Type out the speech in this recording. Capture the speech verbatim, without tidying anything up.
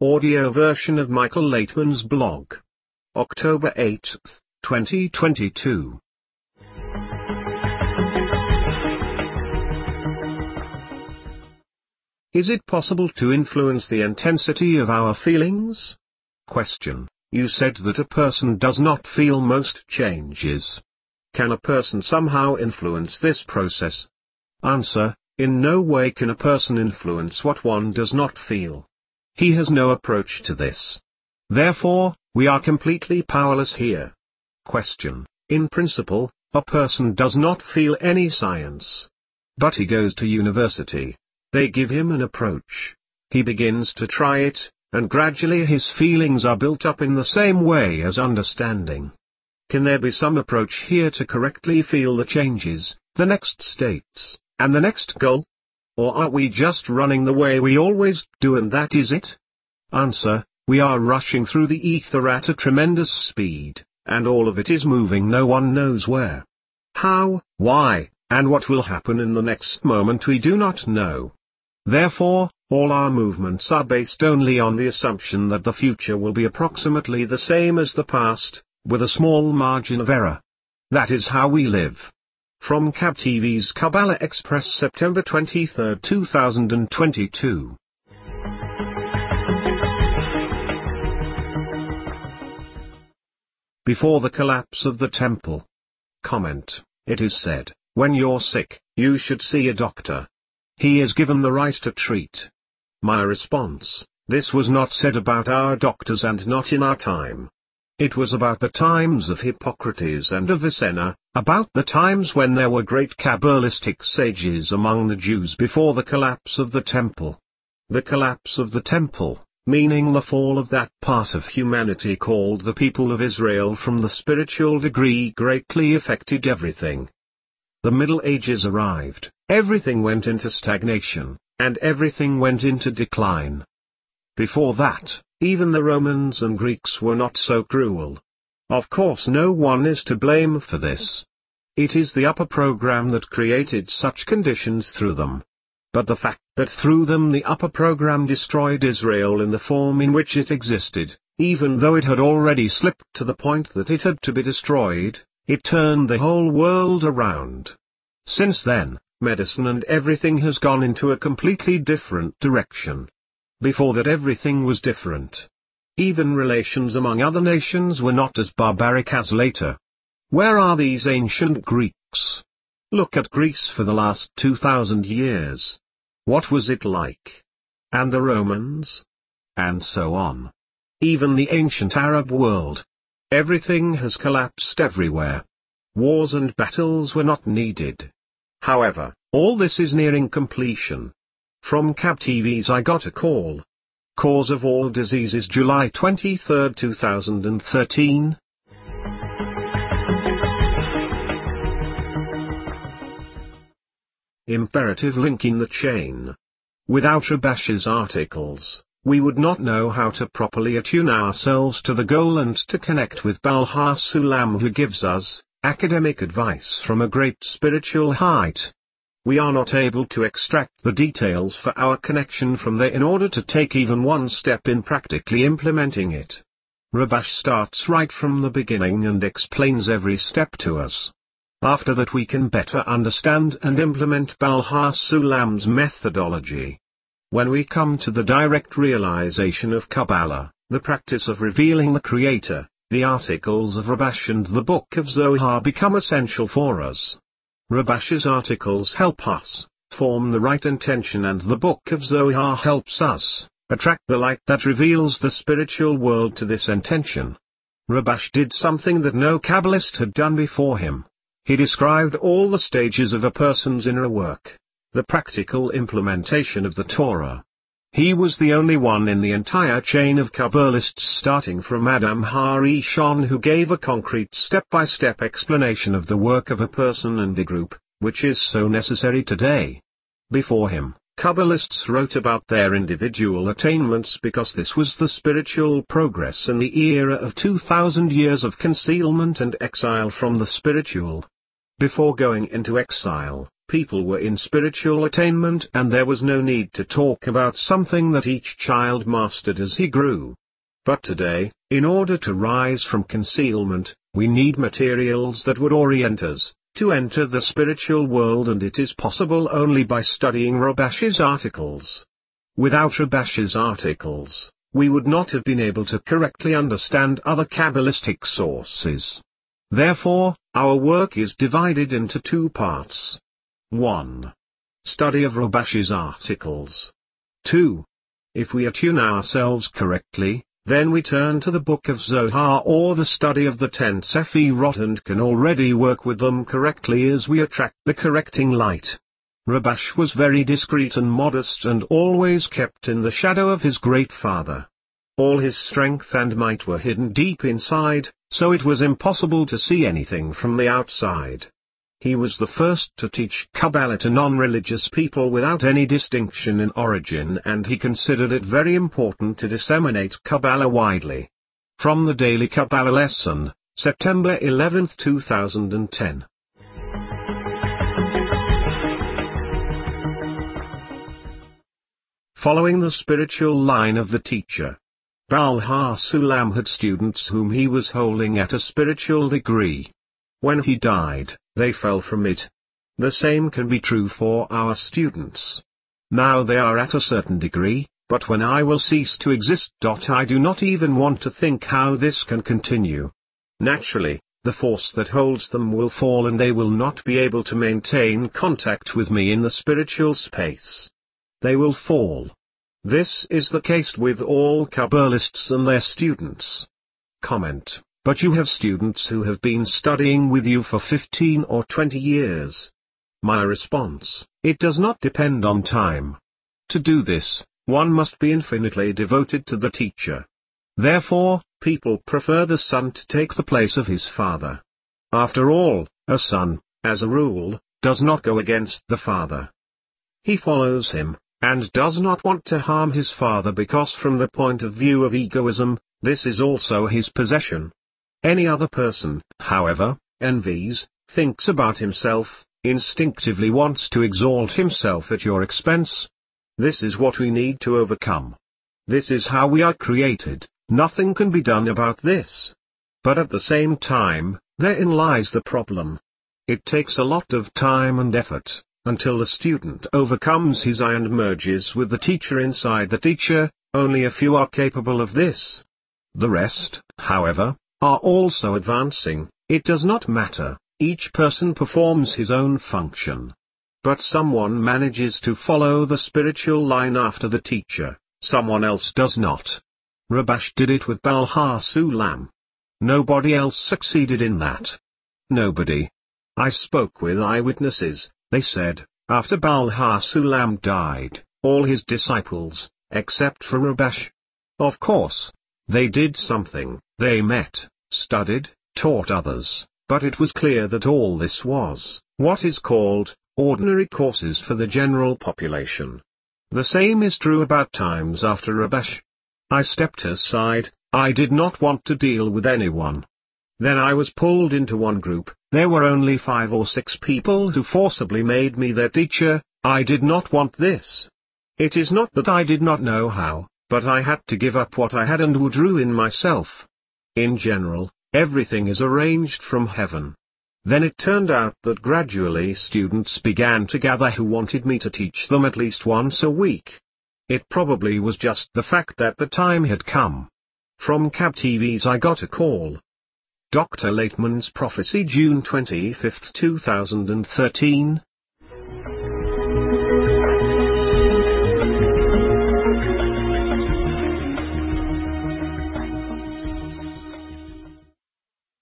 Audio version of Michael Laitman's blog. October eighth, twenty twenty-two. Is it possible to influence the intensity of our feelings? Question. You said that a person does not feel most changes. Can a person somehow influence this process? Answer. In no way can a person influence what one does not feel. He has no approach to this. Therefore, we are completely powerless here. Question. In principle, a person does not feel any science. But he goes to university. They give him an approach. He begins to try it, and gradually his feelings are built up in the same way as understanding. Can there be some approach here to correctly feel the changes, the next states, and the next goal? Or are we just running the way we always do and that is it? Answer. We are rushing through the ether at a tremendous speed, and all of it is moving no one knows where. How, why, and what will happen in the next moment we do not know. Therefore, all our movements are based only on the assumption that the future will be approximately the same as the past, with a small margin of error. That is how we live. From Cab T V's Kabbalah Express, September twenty-third, two thousand twenty-two. Before the collapse of the temple. Comment. It is said, when you're sick, you should see a doctor. He is given the right to treat. My response, this was not said about our doctors and not in our time. It was about the times of Hippocrates and Avicenna, about the times when there were great Kabbalistic sages among the Jews before the collapse of the temple. The collapse of the temple, meaning the fall of that part of humanity called the people of Israel from the spiritual degree, greatly affected everything. The Middle Ages arrived, everything went into stagnation, and everything went into decline. Before that, even the Romans and Greeks were not so cruel. Of course no one is to blame for this. It is the upper program that created such conditions through them. But the fact that through them the upper program destroyed Israel in the form in which it existed, even though it had already slipped to the point that it had to be destroyed, it turned the whole world around. Since then, medicine and everything has gone into a completely different direction. Before that everything was different. Even relations among other nations were not as barbaric as later. Where are these ancient Greeks? Look at Greece for the last two thousand years. What was it like? And the Romans? And so on. Even the ancient Arab world. Everything has collapsed everywhere. Wars and battles were not needed. However, all this is nearing completion. From Cab T V's I Got a Call. Cause of all diseases, July twenty-third, two thousand thirteen. Imperative link in the chain. Without Rabash's articles, we would not know how to properly attune ourselves to the goal and to connect with Baal HaSulam, who gives us academic advice from a great spiritual height. We are not able to extract the details for our connection from there in order to take even one step in practically implementing it. Rabash starts right from the beginning and explains every step to us. After that we can better understand and implement Baal HaSulam's methodology. When we come to the direct realization of Kabbalah, the practice of revealing the Creator, the articles of Rabash and the Book of Zohar become essential for us. Rabash's articles help us form the right intention, and the Book of Zohar helps us attract the light that reveals the spiritual world to this intention. Rabash did something that no Kabbalist had done before him. He described all the stages of a person's inner work, the practical implementation of the Torah. He was the only one in the entire chain of Kabbalists starting from Adam HaRishon who gave a concrete step-by-step explanation of the work of a person and a group, which is so necessary today. Before him, Kabbalists wrote about their individual attainments because this was the spiritual progress in the era of two thousand years of concealment and exile from the spiritual. Before going into exile, people were in spiritual attainment and there was no need to talk about something that each child mastered as he grew. But today, in order to rise from concealment, we need materials that would orient us to enter the spiritual world, and it is possible only by studying Rabash's articles. Without Rabash's articles, we would not have been able to correctly understand other Kabbalistic sources. Therefore, our work is divided into two parts. one. Study of Rabash's articles. two. If we attune ourselves correctly, then we turn to the Book of Zohar or the study of the ten Sefirot and can already work with them correctly as we attract the correcting light. Rabash was very discreet and modest and always kept in the shadow of his great father. All his strength and might were hidden deep inside, so it was impossible to see anything from the outside. He was the first to teach Kabbalah to non-religious people without any distinction in origin, and he considered it very important to disseminate Kabbalah widely. From the Daily Kabbalah Lesson, September eleventh two thousand ten. Following the spiritual line of the teacher, Baal HaSulam had students whom he was holding at a spiritual degree. When he died, they fell from it. The same can be true for our students. Now they are at a certain degree, but when I will cease to exist. I do not even want to think how this can continue. Naturally, the force that holds them will fall and they will not be able to maintain contact with me in the spiritual space. They will fall. This is the case with all Kabbalists and their students. Comment. But you have students who have been studying with you for fifteen or twenty years. My response, it does not depend on time. To do this, one must be infinitely devoted to the teacher. Therefore, people prefer the son to take the place of his father. After all, a son, as a rule, does not go against the father. He follows him, and does not want to harm his father because from the point of view of egoism, this is also his possession. Any other person, however, envies, thinks about himself, instinctively wants to exalt himself at your expense. This is what we need to overcome. This is how we are created, nothing can be done about this. But at the same time, therein lies the problem. It takes a lot of time and effort, until the student overcomes his I and merges with the teacher inside the teacher. Only a few are capable of this. The rest, however, are also advancing. It does not matter, each person performs his own function. But someone manages to follow the spiritual line after the teacher, someone else does not. Rabash did it with Baal HaSulam. Nobody else succeeded in that. Nobody. I spoke with eyewitnesses. They said, after Baal HaSulam died, all his disciples, except for Rabash. Of course, they did something, they met, studied, taught others, but it was clear that all this was, what is called, ordinary courses for the general population. The same is true about times after Rabash. I stepped aside, I did not want to deal with anyone. Then I was pulled into one group. There were only five or six people who forcibly made me their teacher. I did not want this. It is not that I did not know how, but I had to give up what I had and would ruin myself. In general, everything is arranged from heaven. Then it turned out that gradually students began to gather who wanted me to teach them at least once a week. It probably was just the fact that the time had come. From Cab T V's I got a call. Doctor Laitman's Prophecy, June twenty-fifth two thousand thirteen,